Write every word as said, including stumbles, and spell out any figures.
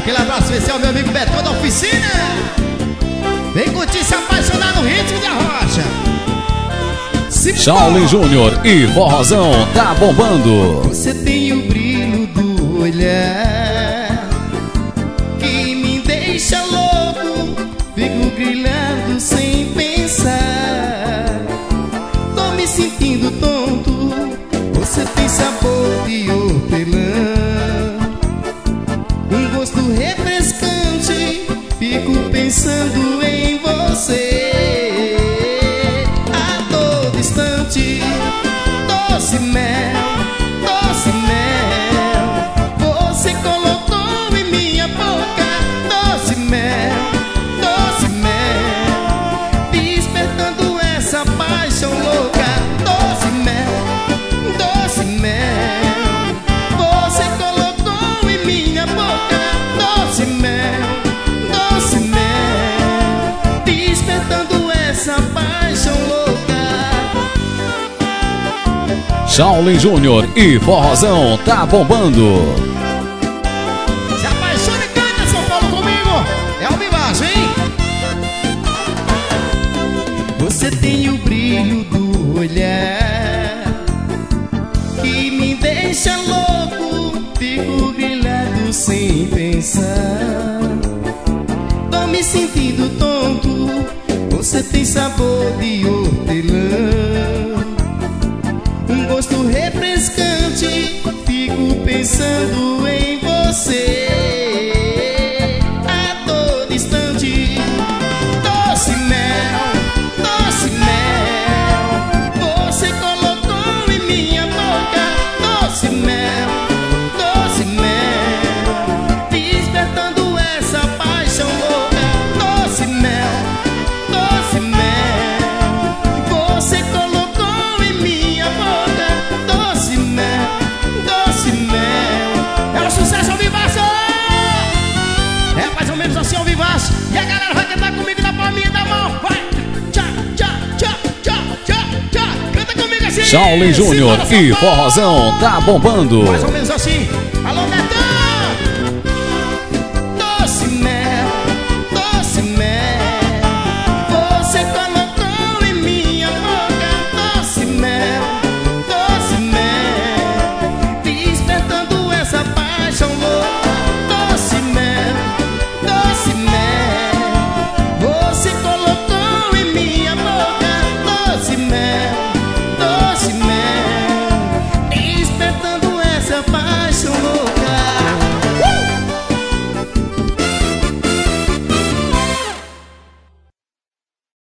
Aquele abraço especial, meu amigo Betão da oficina. Vem curtir, se apaixonar no ritmo da rocha. Shaolin Júnior e Forrozão tá bombando. Você tem o brilho do olhar que me deixa louco. Fico grilhando sem pensar. Tô me sentindo tonto. Você tem sabor de hortelã, um gosto refrescante. Fico pensando em você a todo instante. Doce mel, doce mel, você colocou em minha boca. Doce mel, doce mel, despertando essa paixão louca. Doce mel, doce mel, você colocou em minha boca. Doce mel, doce mel, despertando essa paixão louca. Shaolin Júnior e Forrozão tá bombando. Se apaixone e canta, São Paulo, comigo. É o Vivaço, hein? Você tem o brilho do olhar que me deixa louco. Fico grilhado sem pensar. Tô me sentindo tonto. Você tem sabor de hortelã, um gosto refrescante. Fico pensando em você a todo instante. Doce mel, doce mel, você colocou em minha boca. Doce mel, doce mel, despertando essa paixão louca. Doce mel, doce mel, você colocou em minha boca. Doce mel, doce mel. É o sucesso ao vivaço! É mais ou menos assim ao vivaço. E a galera vai cantar comigo na palminha da mão. Vai! Tchá, tchá, tchá, tchá, tchá, tchá. Canta comigo assim. Shaolin Júnior e Forrozão tá bombando. Mais ou menos assim.